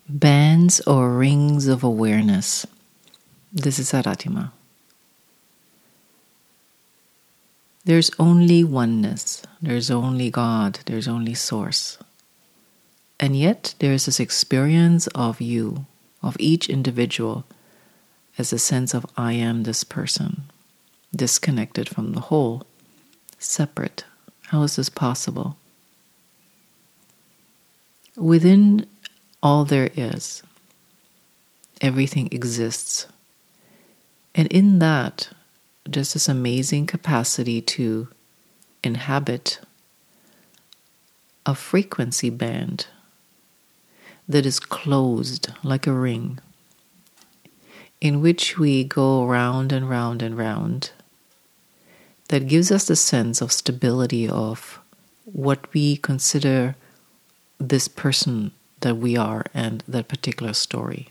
Bands or rings of awareness. This is Aratima. There's only oneness. There's only God. There's only Source. And yet there is this experience of you, of each individual, as a sense of I am this person, disconnected from the whole, separate. How is this possible? Within all there is, everything exists. And in that, there's this amazing capacity to inhabit a frequency band that is closed like a ring, in which we go round and round and round, that gives us the sense of stability of what we consider this person that we are and that particular story.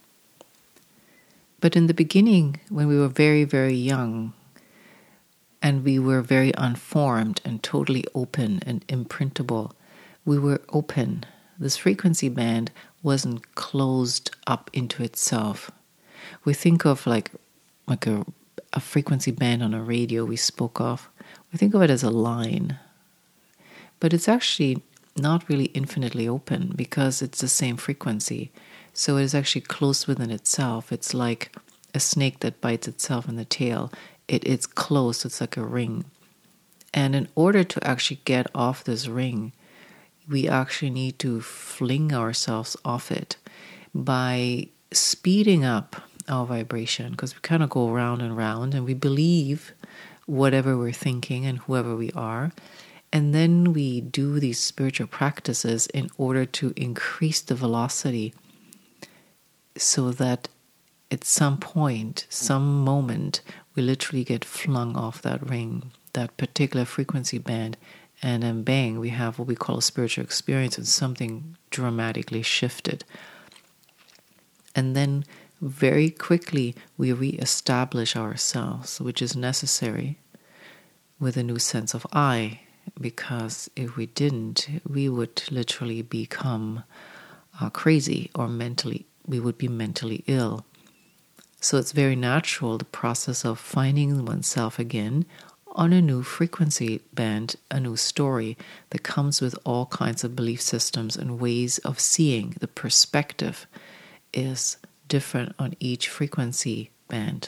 But in the beginning, when we were very, very young, and we were very unformed and totally open and imprintable, we were open. This frequency band wasn't closed up into itself. We think of like a frequency band on a radio we spoke of. We think of it as a line. But it's actually not really infinitely open because it's the same frequency. So it is actually closed within itself. It's like a snake that bites itself in the tail. It's closed. It's like a ring. And in order to actually get off this ring, we actually need to fling ourselves off it by speeding up our vibration, because we kind of go round and round and we believe whatever we're thinking and whoever we are. And then we do these spiritual practices in order to increase the velocity so that at some point, some moment, we literally get flung off that ring, that particular frequency band, and then bang, we have what we call a spiritual experience and something dramatically shifted. And then very quickly we reestablish ourselves, which is necessary, with a new sense of I. Because if we didn't, we would literally become crazy, or we would be mentally ill. So it's very natural, the process of finding oneself again on a new frequency band, a new story that comes with all kinds of belief systems and ways of seeing. The perspective is different on each frequency band.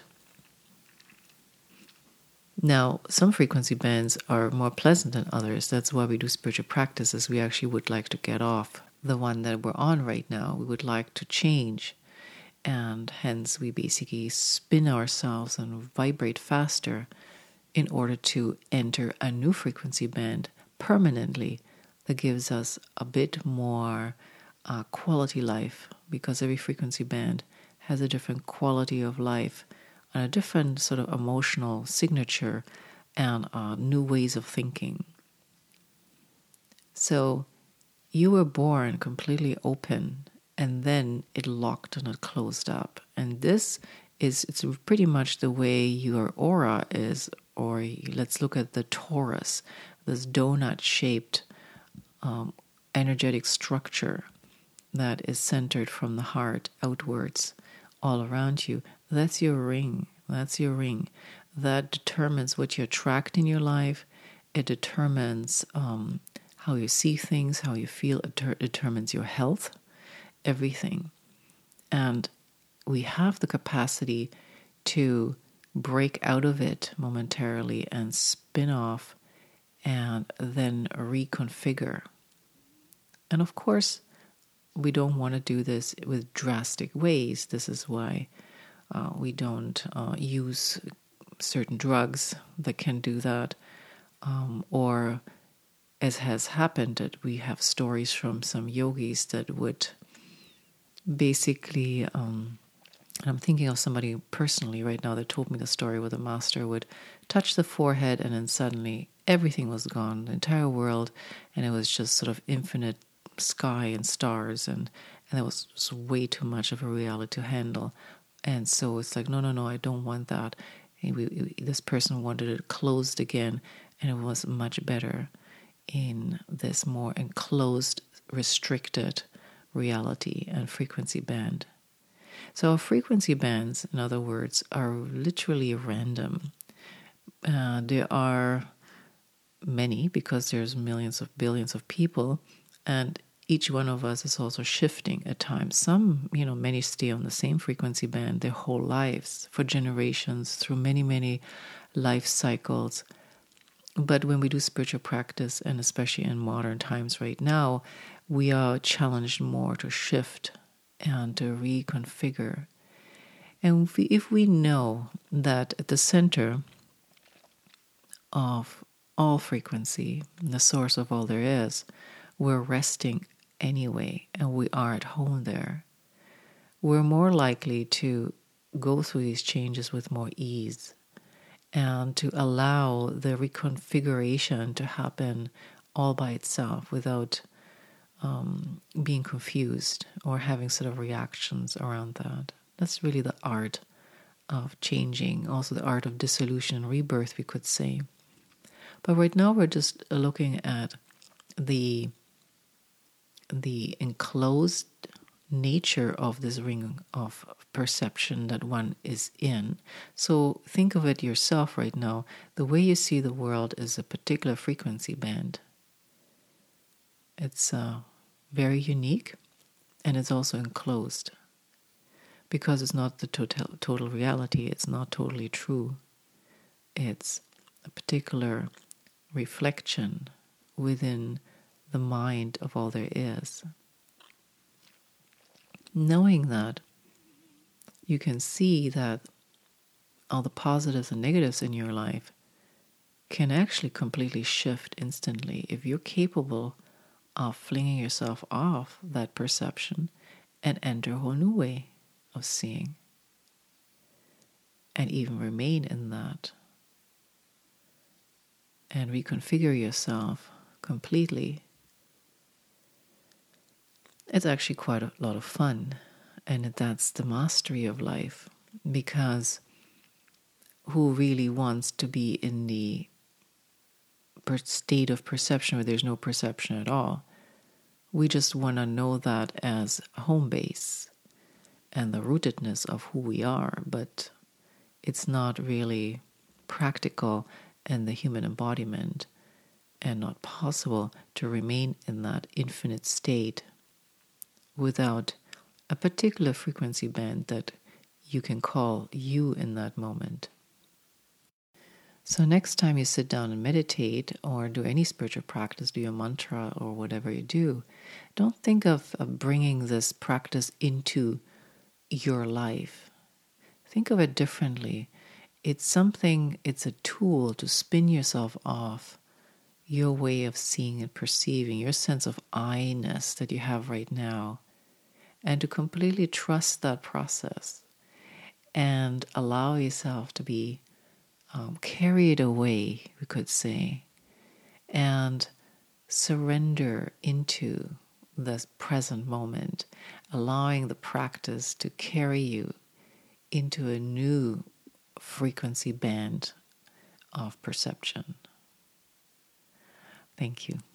Now, some frequency bands are more pleasant than others. That's why we do spiritual practices. We actually would like to get off the one that we're on right now. We would like to change. And hence, we basically spin ourselves and vibrate faster in order to enter a new frequency band permanently that gives us a bit more quality life, because every frequency band has a different quality of life and a different sort of emotional signature and new ways of thinking. So you were born completely open, and then it locked and it closed up. And it's pretty much the way your aura is, or let's look at the torus, this donut-shaped energetic structure that is centered from the heart outwards all around you. That's your ring. That's your ring. That determines what you attract in your life. It determines how you see things, how you feel. It determines your health, everything. And we have the capacity to break out of it momentarily and spin off and then reconfigure. And of course, we don't want to do this with drastic ways. This is why we don't use certain drugs that can do that. Or, as has happened, that we have stories from some yogis that would basically, and I'm thinking of somebody personally right now that told me the story where the master would touch the forehead and then suddenly everything was gone, the entire world, and it was just sort of infinite sky and stars, and it was just way too much of a reality to handle. And so it's like, no, I don't want that. And this person wanted it closed again, and it was much better in this more enclosed, restricted reality and frequency band. So our frequency bands, in other words, are literally random. There are many because there's millions of billions of people, and each one of us is also shifting at times. Some, many stay on the same frequency band their whole lives, for generations, through many, many life cycles. But when we do spiritual practice, and especially in modern times right now, we are challenged more to shift and to reconfigure. And if we know that at the center of all frequency, the source of all there is, we're resting anyway, and we are at home there, we're more likely to go through these changes with more ease and to allow the reconfiguration to happen all by itself without being confused or having sort of reactions around that. That's really the art of changing, also the art of dissolution and rebirth, we could say. But right now we're just looking at the enclosed nature of this ring of perception that one is in. So think of it yourself right now. The way you see the world is a particular frequency band. It's very unique, and it's also enclosed because it's not the total reality. It's not totally true. It's a particular reflection within the mind of all there is. Knowing that, you can see that all the positives and negatives in your life can actually completely shift instantly if you're capable of flinging yourself off that perception and enter a whole new way of seeing, and even remain in that and reconfigure yourself completely. It's actually quite a lot of fun, and that's the mastery of life, because who really wants to be in the state of perception where there's no perception at all? We just want to know that as a home base and the rootedness of who we are, but it's not really practical in the human embodiment and not possible to remain in that infinite state without a particular frequency band that you can call you in that moment. So next time you sit down and meditate or do any spiritual practice, do your mantra or whatever you do, don't think of bringing this practice into your life. Think of it differently. It's a tool to spin yourself off your way of seeing and perceiving, your sense of I-ness that you have right now, and to completely trust that process and allow yourself to be carried away, we could say, and surrender into this present moment, allowing the practice to carry you into a new frequency band of perception. Thank you.